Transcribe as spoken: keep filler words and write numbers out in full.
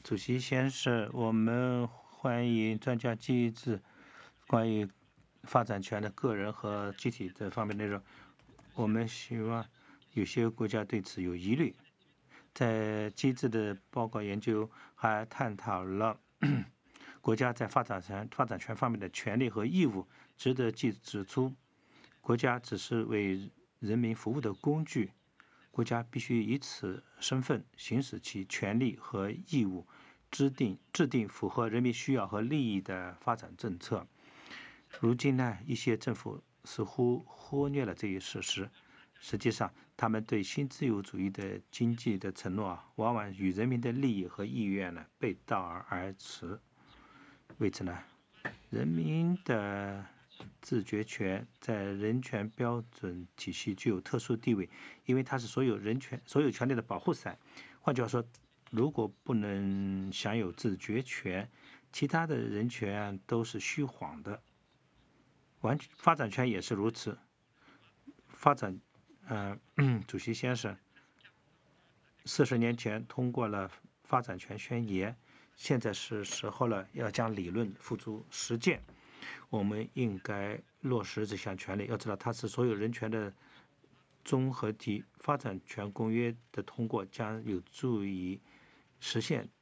主席先生，我们欢迎专家机制关于发展权的个人和集体这方面内容。我们希望有些国家对此有疑虑。在机制的报告研究还探讨了国家在发展权发展权方面的权利和义务。值得记指出，国家只是为人民服务的工具，国家必须以此身份行使其权利和义务，制定制定符合人民需要和利益的发展政策。如今呢，一些政府似乎忽略了这一事实。实际上，他们对新自由主义的经济的承诺啊，往往与人民的利益和意愿呢背道而驰。为此呢，人民的自决权在人权标准体系具有特殊地位，因为它是所有人权、所有权利的保护伞。换句话说，如果不能享有自决权，其他的人权都是虚晃的。完发展权也是如此。发展，呃，主席先生，四十年前通过了发展权宣言，现在是时候了，要将理论付诸实践。我们应该落实这项权利。要知道，它是所有人权的综合体。发展权公约的通过将有助于实现